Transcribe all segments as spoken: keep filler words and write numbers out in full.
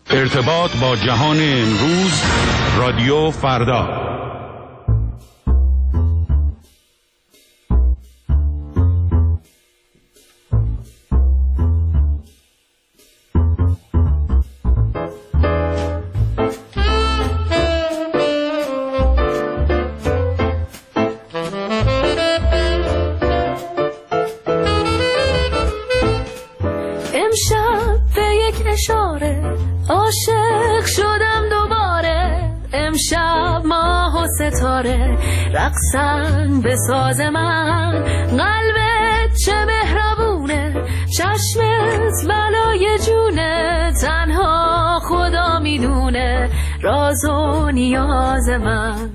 ارتباط با جهان امروز، رادیو فردا. امشب به یک اشاره عاشق شدم دوباره. امشب ماه و ستاره رقصن به ساز من. قلبت چه مهربونه، چشمت بلای جونه. تنها خدا میدونه راز و نیاز من.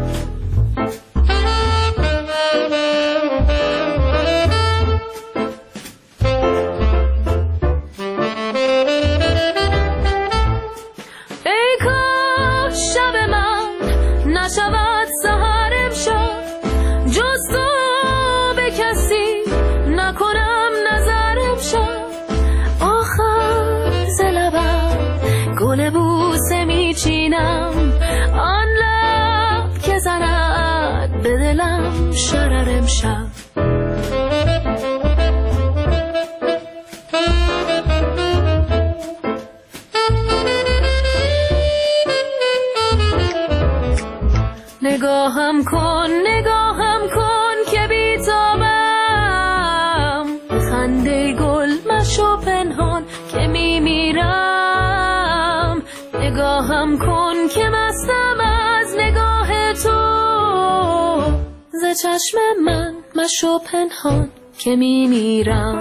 نشود سحر امشب جز تو به کسی نکنم نظر امشب. آخر ز لبم گل بوسه میچینم، آن لب که زند به دلم شرر امشب. نگاهم کن نگاهم کن که بیتابم، خنده گل مشو پنهان که میمیرم. نگاهم کن که مستم از نگاه تو، ز چشم من مشو پنهان که میمیرم.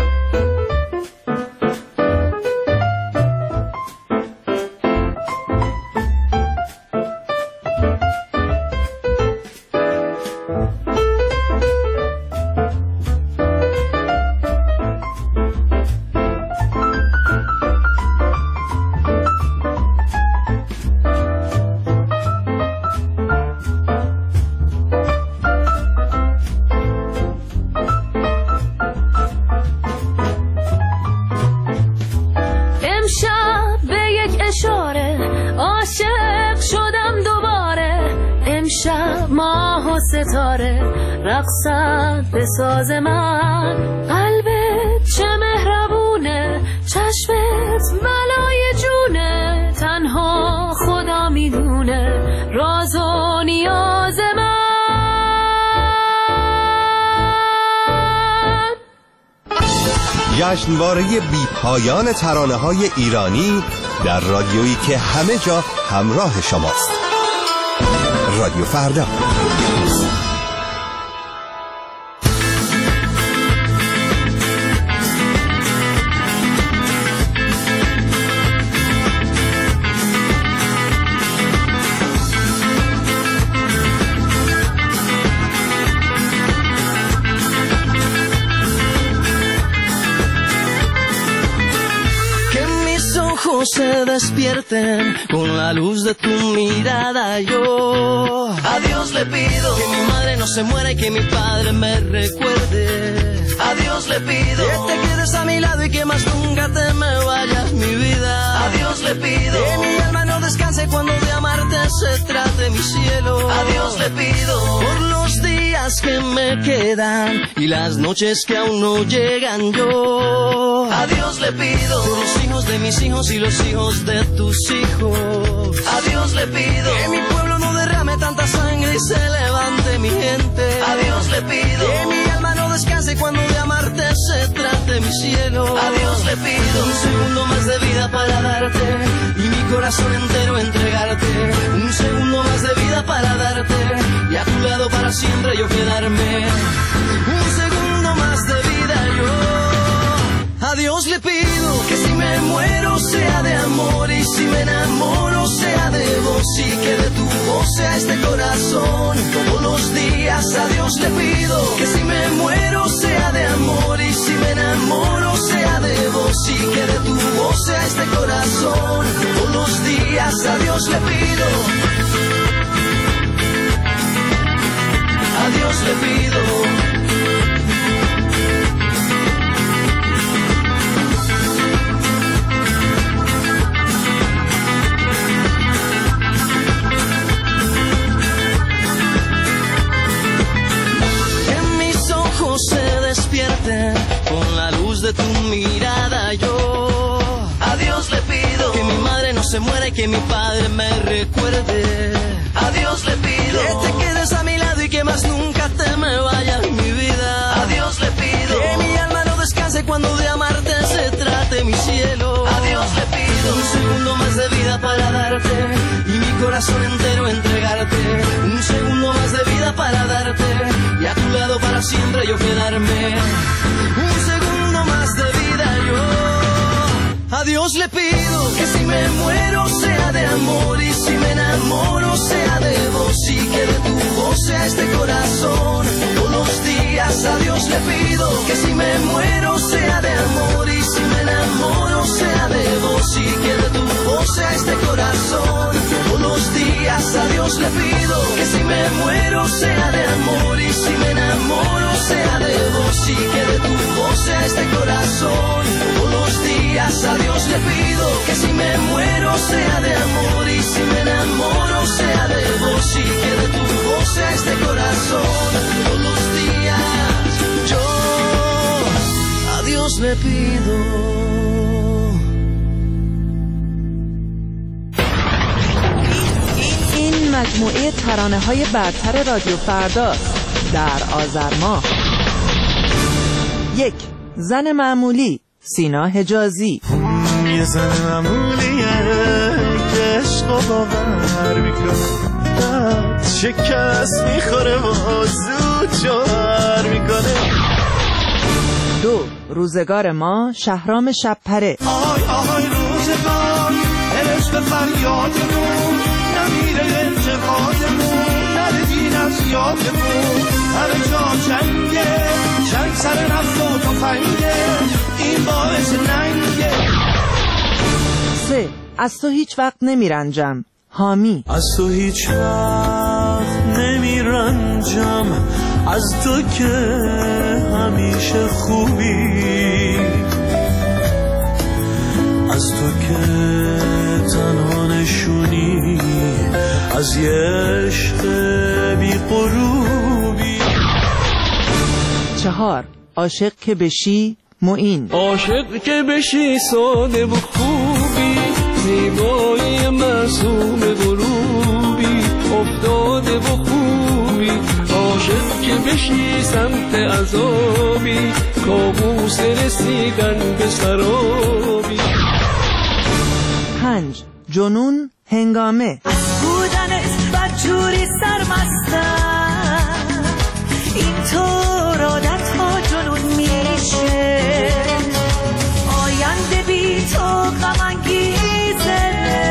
عاشق شدم دوباره. امشب ماه و ستاره رقصن به ساز من. قلبت چه مهربونه، چشمت بلای جونه. تنها خدا میدونه راز و نیاز من. جشنواره بی پایان ترانه های ایرانی در رادیویی که همه جا همراه شماست. رادیو فردا. Se despierten con la luz de tu mirada. Yo a Dios le pido que mi madre no se muera y que mi padre me recuerde. A Dios le pido que te quedes a mi lado y que más nunca te me vayas, mi vida. A Dios le pido que mi alma no descanse cuando de amarte se trate, mi cielo. A Dios le pido por los días que me quedan y las noches que aún no llegan. Yo a Dios le pido por los hijos de mis hijos y los hijos de tus hijos. A Dios le pido que mi pueblo no derrame tanta sangre y se levante mi gente. A Dios le pido que mi alma no descanse cuando de amarte se trate, mi cielo. A Dios le pido un segundo más de vida para darte y mi corazón entero entregarte. Un segundo más de vida para darte y a tu lado para siempre yo quedarme. Un segundo más de vida yo. A Dios le pido que si me muero sea de amor y si me enamoro sea de vos y que de tu voz sea este corazón todos los días. A Dios le pido que si me muero sea de amor y si me enamoro sea de vos y que de tu voz sea este corazón todos los días. A Dios le pido, a Dios le pido. se muera y que mi padre me recuerde. A Dios le pido que te quedes a mi lado y que más nunca te me vayas, mi vida. A Dios le pido que mi alma no descanse cuando de amarte se trate, mi cielo. A Dios le pido un segundo más de vida para darte y mi corazón entero entregarte. Un segundo más de vida para darte y a tu lado para siempre yo quedarme. Un segundo más de vida yo. A Dios le pido que si me muero sea de amor y si me enamoro sea de vos y que de tu voz sea este corazón todos los días. A Dios le pido que si me muero sea de amor y si me enamoro sea de vos y que de tu voz sea este corazón todos los días. A Dios le pido que si me muero sea de amor y si me enamoro sea de vos y que de tu voz sea este corazón todos los días. A Dios le pido que si me muero sea de amor y si me enamoro sea de vos y que de tu voz sea este corazón todos los días. Yo a Dios le pido. این مجموعه ترانه‌های برتر رادیو فرداست در آذر ماه. یک، زن معمولی، سینا حجازی. یه زن معمولیه که عشق و باور میکنه، شکست میخوره و زود جوهر میکنه. دو، روزگار ما، شهرام شبپره. آی آی روزگار عشق فریادمون نمیره انتقادمون ندید از یادمون همه جا جنگه جنگ سر نفت و تفنگه این باعث ننگه. سه، از تو هیچ وقت نمیرنجم، حامی. از تو هیچ وقت نمیرنجم از تو که همیشه خوبی، از تو که تنها نشونی از یه عشق بی غروبی. چهار، عاشق که بشی، معین. عاشق که بشی ساده و خوبی، زیبایی معصوم غروبی، افتاده و خوبی. عاشق که بشی سمت عذابی، کابوس رسیدن به سرابی. پنج، جنون هنگامه. از بودنت بدجوری سرمستم، اینطور عادت ها جنون میشه. آینده بی تو غم انگیزه،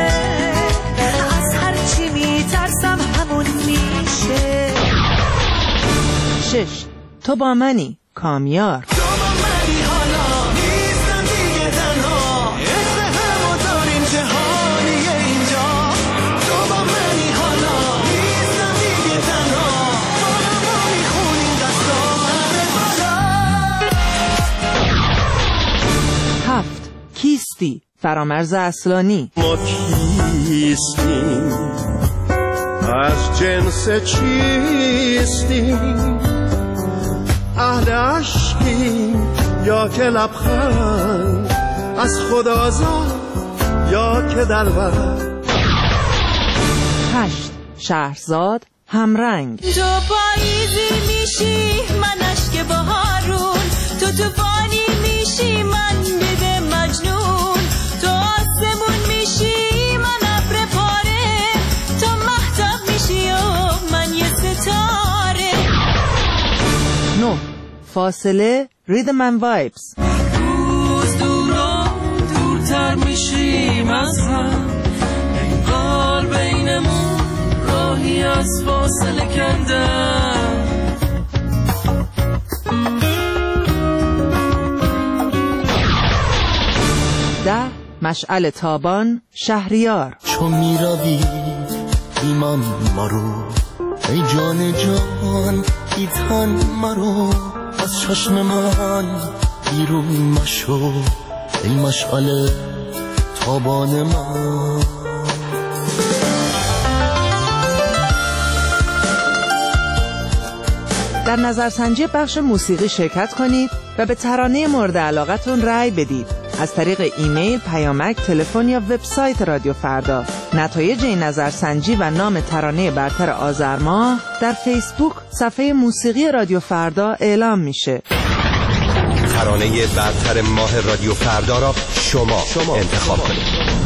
از هرچی میترسم همون میشه. شش، تو با منی، کامیار. هفت، کیستی، فرامرز اصلانی. ما کیستیم از جنس چیستیم، اهل عشقیم یا که لبخند از خدا زاد یا که دلبر. هشت، شهرزاد همرنگ. تو پاییزی میشی من اشک بهارون، تو توفانی میشی من بده مجنون، تو آسمون میشی من ابر پاره، تو مهتاب میشی و من یه ستاره. نه، فاصله، ریدم اند وایبز. روز دورا دورتر میشیم از هم، انگار بینمون راهی از فاصله کندم. ده، مشعل تابان، شهریار. چون میروی ایمان مرو، ای جان جان ای تن مرو، از چشم من بیرون مشو، ای مشعل تابان من. در نظرسنجی بخش موسیقی شرکت کنید و به ترانه مورد علاقتون رأی بدید از طریق ایمیل، پیامک، تلفن یا وبسایت رادیو فردا. نتایج این نظرسنجی و نام ترانه برتر آذر ماه در فیسبوک صفحه موسیقی رادیو فردا اعلام میشه. ترانه برتر ماه رادیو فردا را شما, شما انتخاب کنید.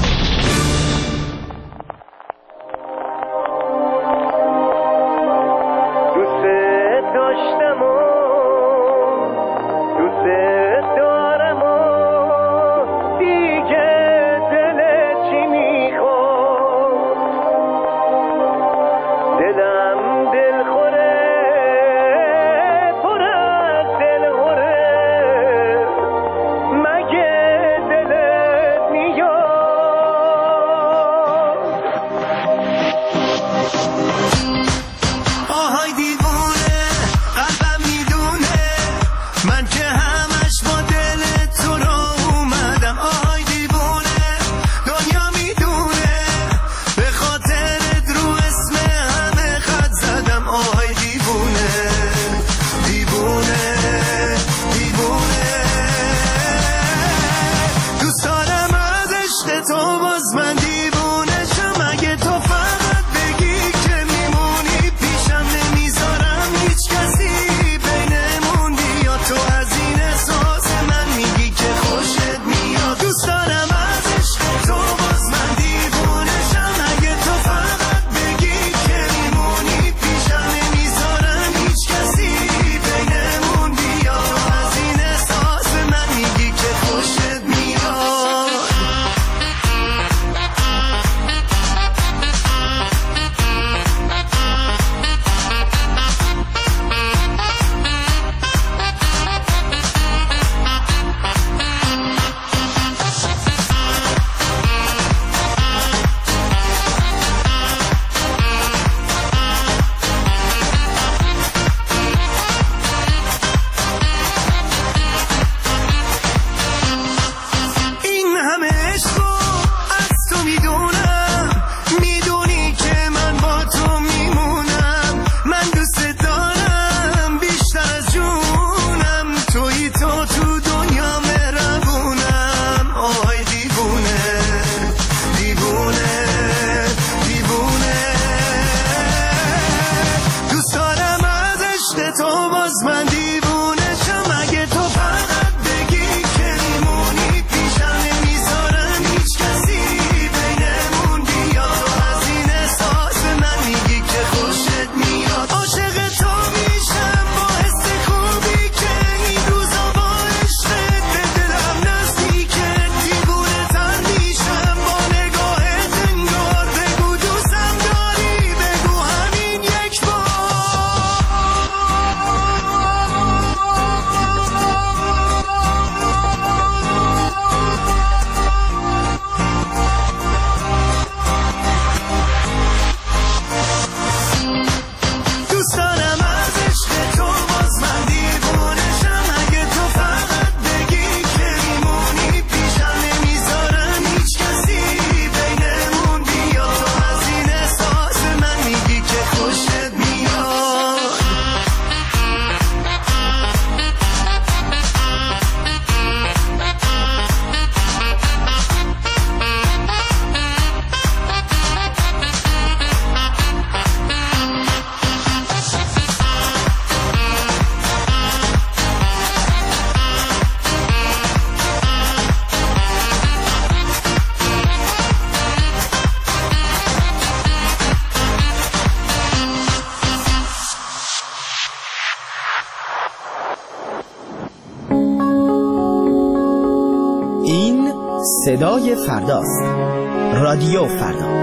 صدای فرداست. رادیو فردا.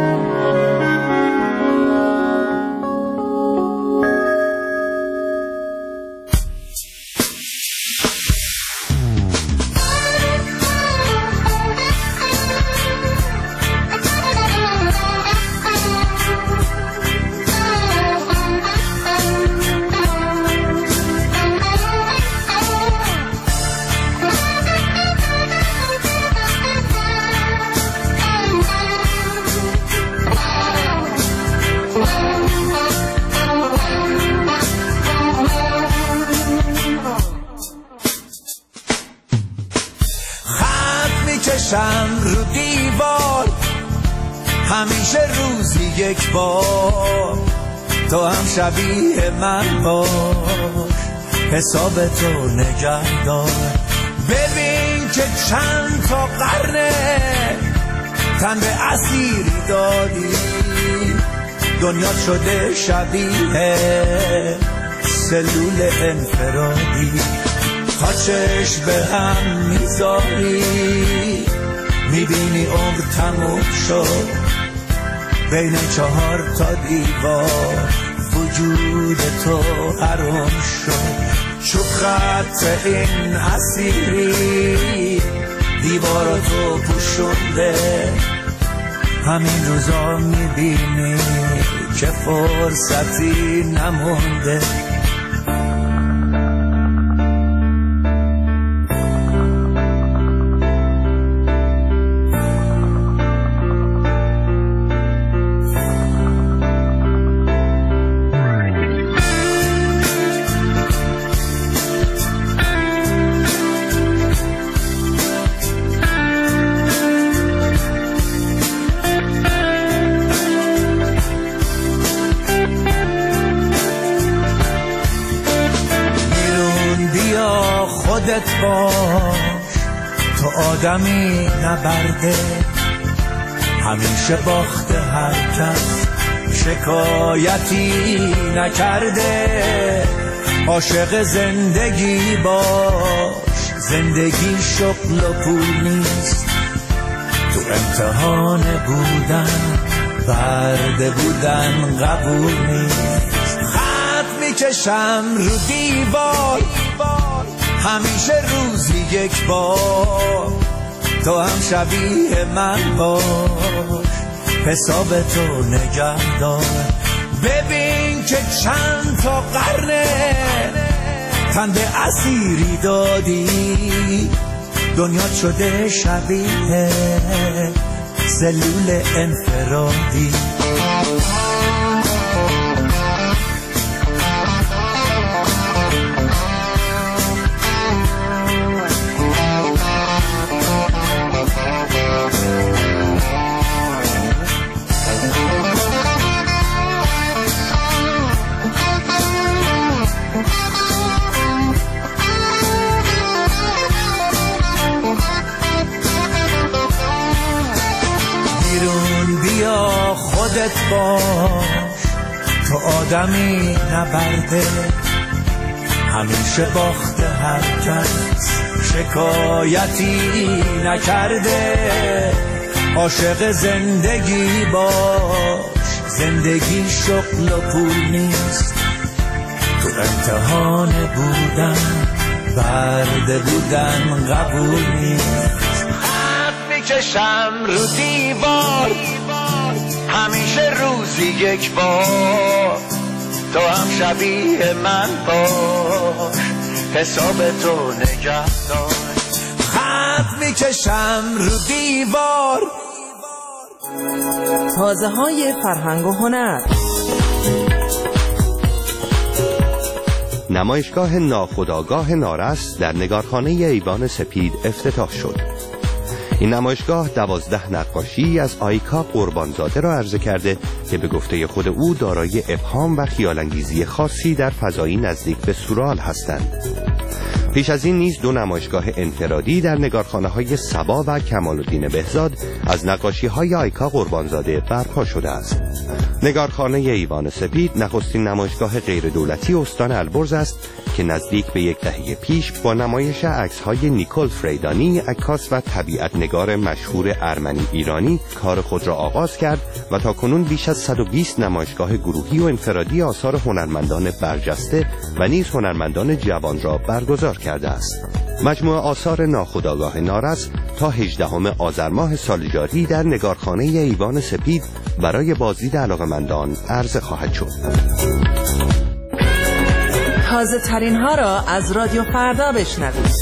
میکشم رو دیوار، همیشه روزی یک بار تو هم شبیه من باش، حساب تو نگه دار. ببین که چند تا قرنه تن به اسیری دادی، دنیا شده شبیه سلول انفرادی. تا چشم به هم میذاری میبینی عمر تموم شد، بین چهار تا دیوار وجود تو حرام شد. چوب خط این اسیری دیوار تو پوشونده، همین روزا میبینی که فرصتی نمونده. خودت باش، تو آدمی نبرده، همیشه باخته هر کس شکایتی نکرده. عاشق زندگی باش، زندگی شغل و پول نیست، تو امتحان بودن برده بودن قبول نیست. خط میکشم رو دیوار، همیشه روزی یک بار تو هم شبیه من باش، حساب تو نگه دار. ببین که چند تا قرنه تن به اسیری دادی، دنیا شده شبیه سلول انفرادی. خودت باش، تو آدمی نبرده، همیشه باخته هر کس شکایتی نکرده. عاشق زندگی باش، زندگی شغل و پول نیست، تو امتحان بودن برده بودن قبول نیست. خط میکشم رو دیوار، همیشه روزی یک بار تو هم شبیه من باش، حساب تو نگه دار. خط میکشم رو دیوار. تازه های فرهنگ و هنر. نمایشگاه ناخودآگاه نارس در نگارخانه ایوان سپید افتتاح شد. این نمایشگاه دوازده نقاشی از آیکا قربانزاده را عرضه کرده که به گفته خود او دارای ابهام و خیال‌انگیزی خاصی در فضایی نزدیک به سورئال هستند. پیش از این نیز دو نمایشگاه انفرادی در نگارخانه‌های صبا و کمال‌الدین بهزاد از نقاشی‌های آیکا قربانزاده برپا شده است. نگارخانه ایوان سپید نخستین نمایشگاه غیر دولتی استان البرز است که نزدیک به یک دهه پیش با نمایش عکس‌های نیکول فریدانی، عکاس و طبیعت نگار مشهور ارمنی ایرانی کار خود را آغاز کرد و تاکنون بیش از صد و بیست نمایشگاه گروهی و انفرادی آثار هنرمندان برجسته و نیز هنرمندان جوان را برگزار کرده است. مجموعه آثار ناخودآگاه نارس تا هجدهم آذر ماه سال جاری در نگارخانه ایوان سپید برای بازدید علاقه‌مندان عرضه خواهد شد. تازه ترین ها را از رادیو فردا بشنوید.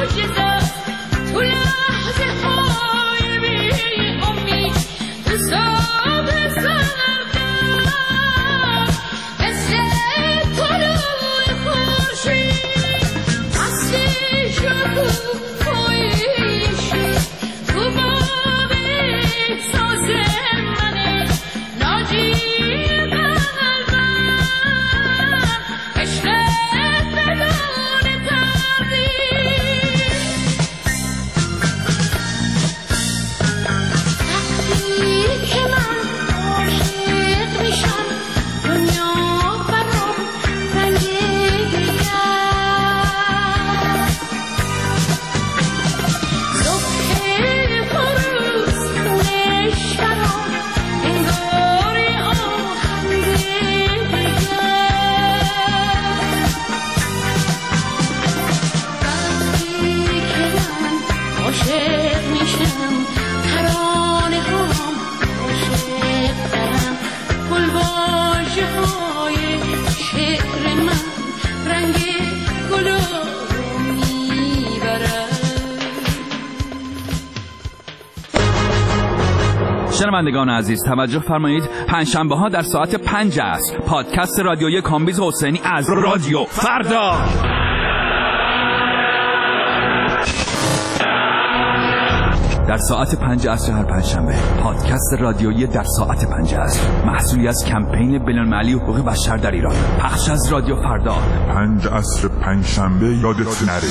شنوندگان عزیز توجه فرمایید، پنجشنبه ها در ساعت پنج است پادکست رادیویی کامبیز حسینی از رادیو فردا. در ساعت پنج عصر هر پنجشنبه پادکست رادیویی در ساعت پنج عصر، محصولی از کمپین بین‌المللی حقوق بشر در ایران، پخش از رادیو فردا. پنج عصر پنجشنبه یادتون نره.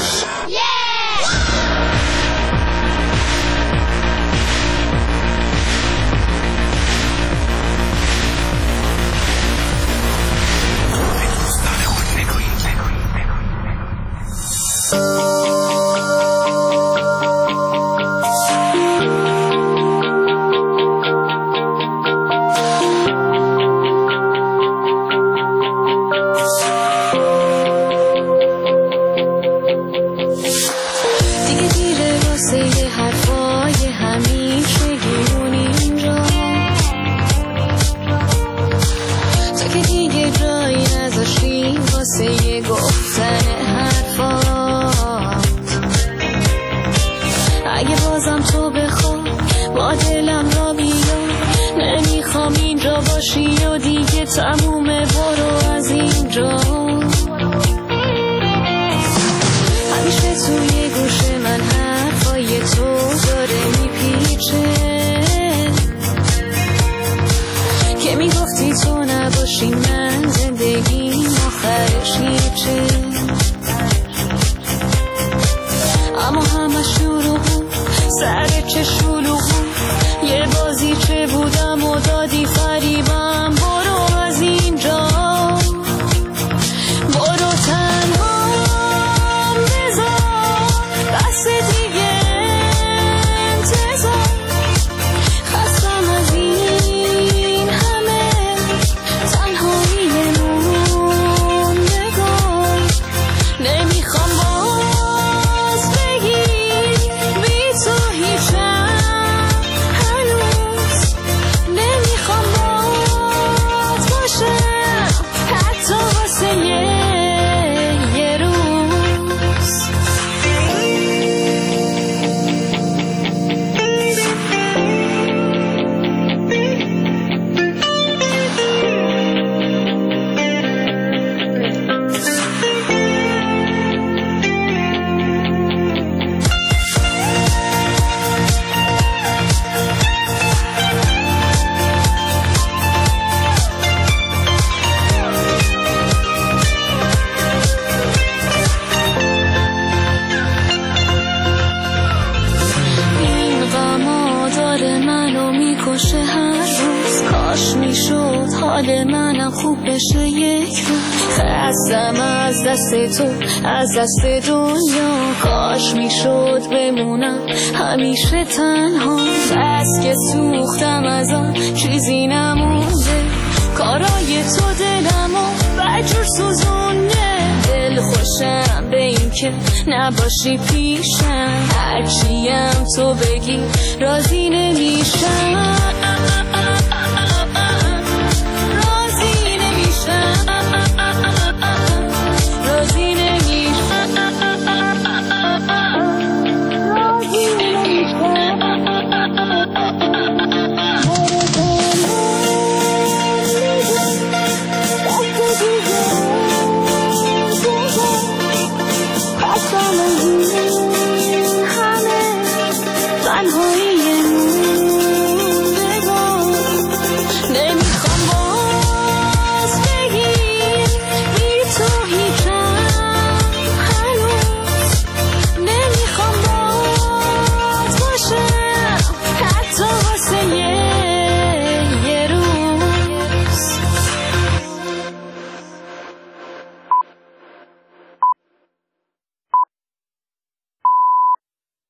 از دست دنیا کاش میشد بمونم همیشه تنها، بس که سوختم از آن چیزی نمونده، کارای تو دلمو بجور سوزونه، دل خوشم به این که نباشی پیشم، هرچیم تو بگی راضی نمیشم.